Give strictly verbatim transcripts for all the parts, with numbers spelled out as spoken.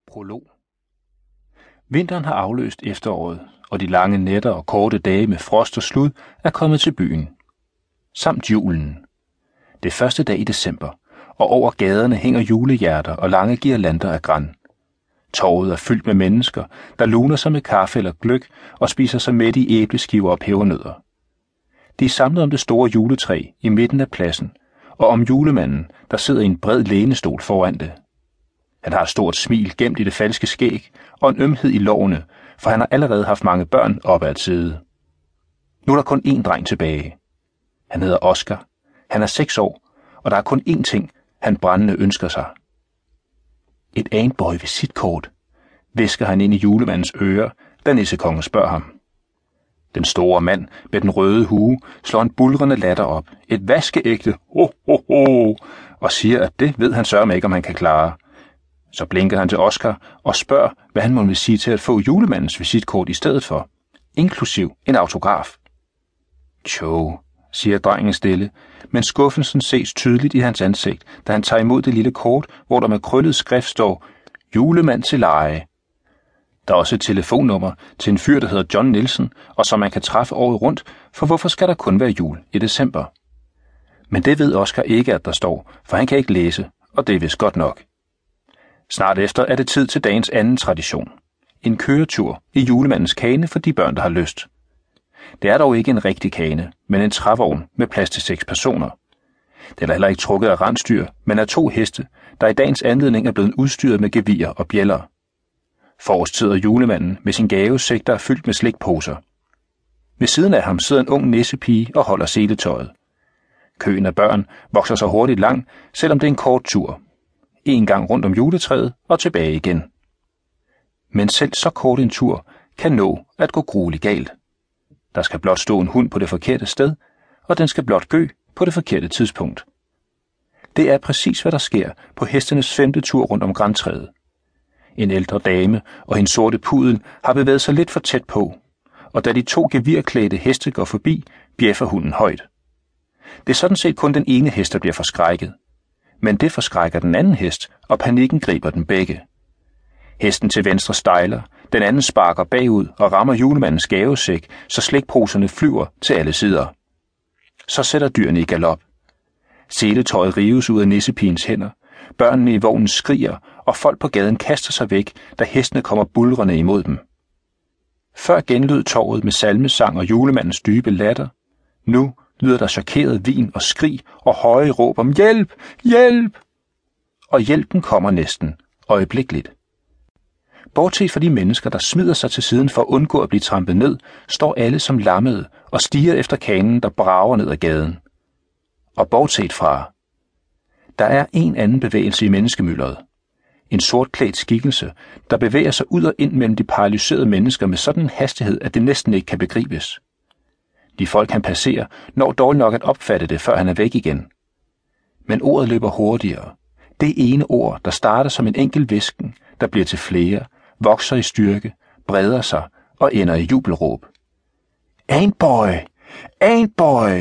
Prolog. Vinteren har afløst efteråret, og de lange nætter og korte dage med frost og slud er kommet til byen. Samt julen. Det er første dag i december, og over gaderne hænger julehjerter og lange girlander af gran. Torvet er fyldt med mennesker, der luner sig med kaffe eller gløgg og spiser sig mæt i æbleskiver og pebernødder. De er samlet om det store juletræ i midten af pladsen, og om julemanden, der sidder i en bred lænestol foran det. Han har et stort smil gemt i det falske skæg og en ømhed i lårene, for han har allerede haft mange børn oppe at sidde. Nu er der kun én dreng tilbage. Han hedder Oscar. Han er seks år, og der er kun én ting, han brændende ønsker sig. Et Antboy visitkort, hvisker han ind i julemandens øre, da nissekongen spørger ham. Den store mand med den røde hue slår en buldrende latter op, et vaskeægte ho ho ho, og siger, at det ved han sørme ikke, om han kan klare. Så blinker han til Oscar og spørger, hvad han må vil sige til at få julemandens visitkort i stedet for, inklusiv en autograf. Tjo, siger drengen stille, men skuffelsen ses tydeligt i hans ansigt, da han tager imod det lille kort, hvor der med krøllet skrift står julemand til leje. Der er også et telefonnummer til en fyr, der hedder John Nielsen, og som man kan træffe året rundt, for hvorfor skal der kun være jul i december? Men det ved Oscar ikke, at der står, for han kan ikke læse, og det er vist godt nok. Snart efter er det tid til dagens anden tradition. En køretur i julemandens kane for de børn, der har lyst. Det er dog ikke en rigtig kane, men en trævogn med plads til seks personer. Det er heller ikke trukket af rensdyr, men af to heste, der i dagens anledning er blevet udstyret med gevier og bjælder. Forrest sidder julemanden med sin gavesæk, der er fyldt med slikposer. Ved siden af ham sidder en ung nissepige og holder seletøjet. Køen af børn vokser så hurtigt lang, selvom det er en kort tur. En gang rundt om juletræet og tilbage igen. Men selv så kort en tur kan nå at gå grueligt galt. Der skal blot stå en hund på det forkerte sted, og den skal blot gø på det forkerte tidspunkt. Det er præcis, hvad der sker på hestenes femte tur rundt om grantræet. En ældre dame og hendes sorte pudel har bevæget sig lidt for tæt på, og da de to gevirklædte heste går forbi, bjæffer hunden højt. Det er sådan set kun den ene hest, der bliver forskrækket. Men det forskrækker den anden hest, og panikken griber den begge. Hesten til venstre stejler, den anden sparker bagud og rammer julemandens gavesæk, så slikposerne flyver til alle sider. Så sætter dyrene i galop. Seletøjet rives ud af nissepigens hænder, børnene i vognen skriger, og folk på gaden kaster sig væk, da hestene kommer buldrende imod dem. Før genlød torvet med salmesang og julemandens dybe latter. Nu lyder der chokeret vin og skrig og høje råb om hjælp, hjælp! Og hjælpen kommer næsten, øjeblikkeligt. Bortset fra de mennesker, der smider sig til siden for at undgå at blive trampet ned, står alle som lammede og stiger efter kanen, der brager ned ad gaden. Og bortset fra, der er en anden bevægelse i menneskemylderet. En sortklædt skikkelse, der bevæger sig ud og ind mellem de paralyserede mennesker med sådan en hastighed, at det næsten ikke kan begribes. De folk, han passerer, når dårligt nok at opfatte det, før han er væk igen. Men ordet løber hurtigere. Det ene ord, der starter som en enkelt hvisken, der bliver til flere, vokser i styrke, breder sig og ender i jubelråb. Antboy! Antboy!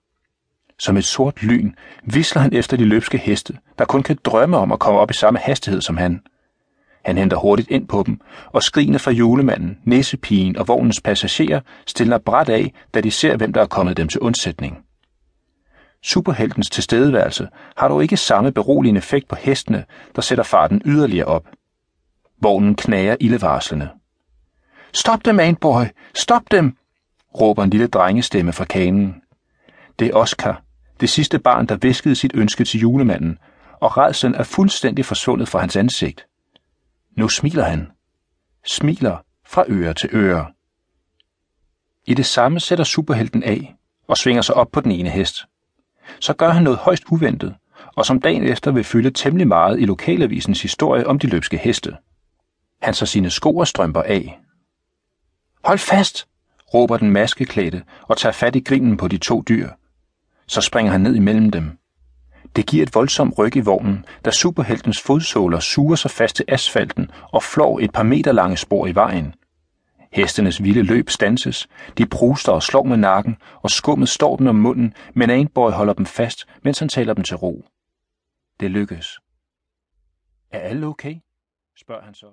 Som et sort lyn visler han efter de løbske heste, der kun kan drømme om at komme op i samme hastighed som han. Han henter hurtigt ind på dem, og skrigene fra julemanden, nissepigen og vognens passagerer stiller brat af, da de ser, hvem der er kommet dem til undsætning. Superheltens tilstedeværelse har dog ikke samme beroligende effekt på hestene, der sætter farten yderligere op. Vognen knager ildevarslende. Stop dem, Antboy! Stop dem! Råber en lille drengestemme fra kanen. Det er Oscar, det sidste barn, der hviskede sit ønske til julemanden, og rædslen er fuldstændig forsvundet fra hans ansigt. Nu smiler han. Smiler fra øre til øre. I det samme sætter superhelten af og svinger sig op på den ene hest. Så gør han noget højst uventet, og som dagen efter vil fylde temmelig meget i lokalavisens historie om de løbske heste. Han tager sine sko og strømper af. Hold fast, råber den maskeklædte og tager fat i grinen på de to dyr. Så springer han ned imellem dem. Det giver et voldsomt ryk i vognen, da superheltens fodsåler suger sig fast til asfalten og flår et par meter lange spor i vejen. Hestenes vilde løb standses, de pruster og slår med nakken, og skummet står dem om munden, men Antboy holder dem fast, mens han taler dem til ro. Det lykkes. Er alle okay? Spørger han så.